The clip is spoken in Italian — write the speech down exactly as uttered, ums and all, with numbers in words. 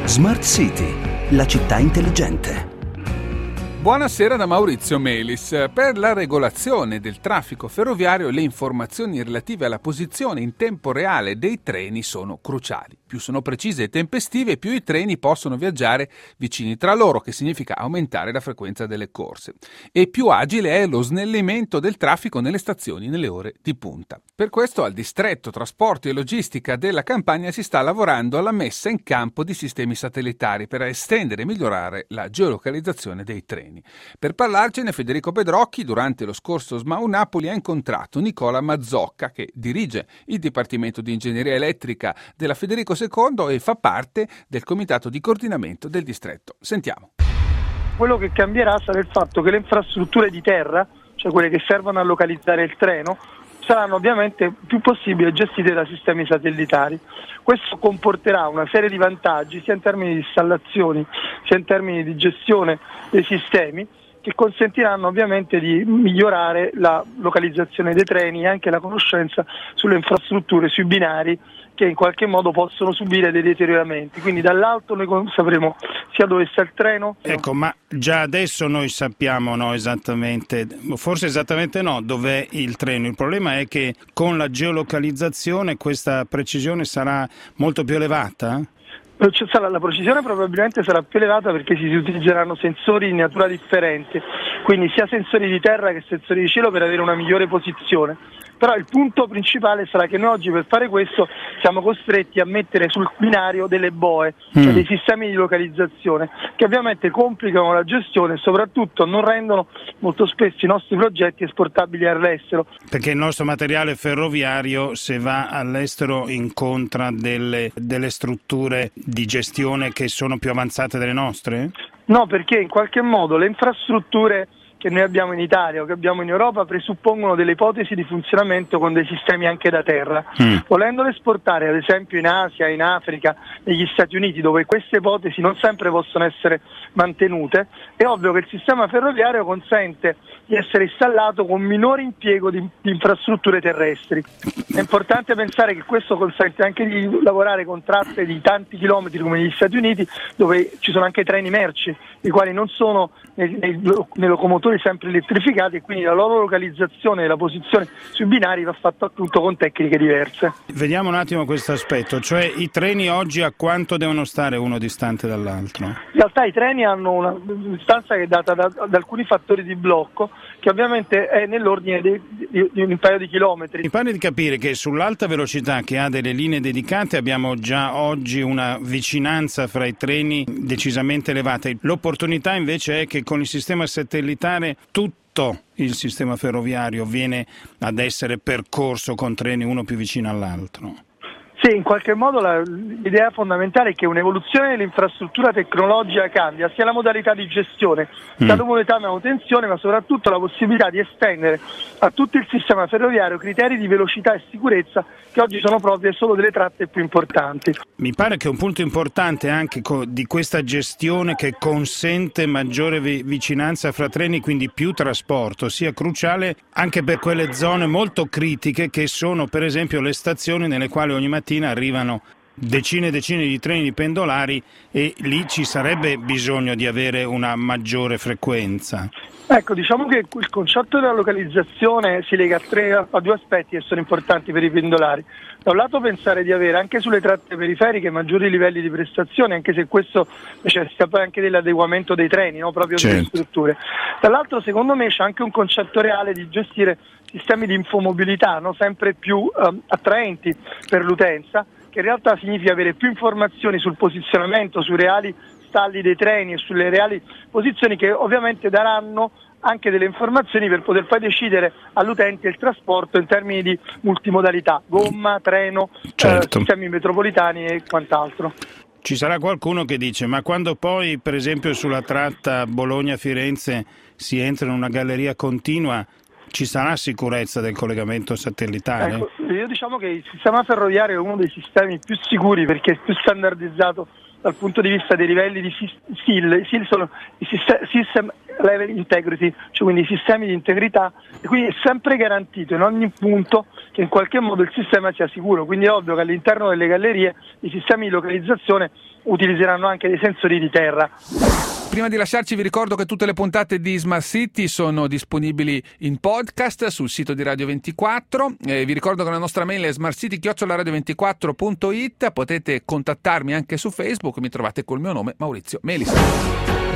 Smart City, la città intelligente. Buonasera da Maurizio Melis. Per la regolazione del traffico ferroviario le informazioni relative alla posizione in tempo reale dei treni sono cruciali. Più sono precise e tempestive, più i treni possono viaggiare vicini tra loro, che significa aumentare la frequenza delle corse. E più agile è lo snellimento del traffico nelle stazioni nelle ore di punta. Per questo al distretto trasporti e logistica della Campania si sta lavorando alla messa in campo di sistemi satellitari per estendere e migliorare la geolocalizzazione dei treni. Per parlarcene, Federico Pedrocchi, durante lo scorso S M A U Napoli, ha incontrato Nicola Mazzocca, che dirige il Dipartimento di Ingegneria Elettrica della Federico secondo e fa parte del comitato di coordinamento del distretto. Sentiamo. Quello che cambierà sarà il fatto che le infrastrutture di terra, cioè quelle che servono a localizzare il treno, saranno ovviamente più possibili gestite da sistemi satellitari. Questo comporterà una serie di vantaggi sia in termini di installazioni sia in termini di gestione dei sistemi, che consentiranno ovviamente di migliorare la localizzazione dei treni e anche la conoscenza sulle infrastrutture, sui binari che in qualche modo possono subire dei deterioramenti. Quindi dall'alto noi sapremo sia dove sta il treno. Ecco, ma già adesso noi sappiamo no, esattamente, forse esattamente no, dov'è il treno. Il problema è che con la geolocalizzazione questa precisione sarà molto più elevata? La precisione probabilmente sarà più elevata perché si utilizzeranno sensori in natura differente, quindi sia sensori di terra che sensori di cielo per avere una migliore posizione. Però il punto principale sarà che noi oggi per fare questo siamo costretti a mettere sul binario delle boe, mm. cioè dei sistemi di localizzazione, che ovviamente complicano la gestione e soprattutto non rendono molto spesso i nostri progetti esportabili all'estero. Perché il nostro materiale ferroviario, se va all'estero, incontra delle, delle strutture di gestione che sono più avanzate delle nostre? No, perché in qualche modo le infrastrutture che noi abbiamo in Italia o che abbiamo in Europa presuppongono delle ipotesi di funzionamento con dei sistemi anche da terra. Mm. Volendole esportare ad esempio in Asia, in Africa, negli Stati Uniti, dove queste ipotesi non sempre possono essere mantenute, è ovvio che il sistema ferroviario consente di essere installato con minore impiego di, di infrastrutture terrestri. È importante pensare che questo consente anche di lavorare con tratte di tanti chilometri come negli Stati Uniti, dove ci sono anche treni merci, i quali non sono nei, nei, nei locomotori sempre elettrificati e quindi la loro localizzazione e la posizione sui binari va fatta appunto con tecniche diverse. Vediamo un attimo questo aspetto, cioè i treni oggi a quanto devono stare uno distante dall'altro? In realtà i treni hanno una distanza che è data da, da alcuni fattori di blocco, che ovviamente è nell'ordine di, di, di un paio di chilometri. Mi pare di capire che sull'alta velocità, che ha delle linee dedicate, abbiamo già oggi una vicinanza fra i treni decisamente elevata. L'opportunità invece è che con il sistema satellitare tutto il sistema ferroviario viene ad essere percorso con treni uno più vicino all'altro. Sì, in qualche modo la, l'idea fondamentale è che un'evoluzione dell'infrastruttura tecnologica cambia sia la modalità di gestione, sia la modalità di manutenzione, ma soprattutto la possibilità di estendere a tutto il sistema ferroviario criteri di velocità e sicurezza che oggi sono proprie solo delle tratte più importanti. Mi pare che un punto importante anche di questa gestione, che consente maggiore vicinanza fra treni, quindi più trasporto, sia cruciale anche per quelle zone molto critiche che sono per esempio le stazioni nelle quali ogni mattina arrivano decine e decine di treni pendolari e lì ci sarebbe bisogno di avere una maggiore frequenza. Ecco, diciamo che il concetto della localizzazione si lega a, tre, a due aspetti che sono importanti per i pendolari. Da un lato pensare di avere anche sulle tratte periferiche maggiori livelli di prestazione, anche se questo necessita poi anche dell'adeguamento dei treni, no? Proprio certo. delle strutture. Dall'altro secondo me c'è anche un concetto reale di gestire sistemi di infomobilità, no? Sempre più um, attraenti per l'utenza, che in realtà significa avere più informazioni sul posizionamento, sui reali stalli dei treni e sulle reali posizioni, che ovviamente daranno anche delle informazioni per poter poi decidere all'utente il trasporto in termini di multimodalità, gomma, treno, certo. eh, sistemi metropolitani e quant'altro. Ci sarà qualcuno che dice: ma quando poi per esempio sulla tratta Bologna-Firenze si entra in una galleria continua, ci sarà sicurezza del collegamento satellitare? Ecco, io diciamo che il sistema ferroviario è uno dei sistemi più sicuri perché è più standardizzato dal punto di vista dei livelli di S I L. I S I L sono i System level integrity, cioè quindi sistemi di integrità, e quindi è sempre garantito in ogni punto che in qualche modo il sistema sia sicuro. Quindi è ovvio che all'interno delle gallerie i sistemi di localizzazione utilizzeranno anche dei sensori di terra. Prima di lasciarci vi ricordo che tutte le puntate di Smart City sono disponibili in podcast sul sito di Radio ventiquattro. Eh, vi ricordo che la nostra mail è smartcity chiocciola radio ventiquattro punto it. Potete contattarmi anche su Facebook, mi trovate col mio nome Maurizio Melis.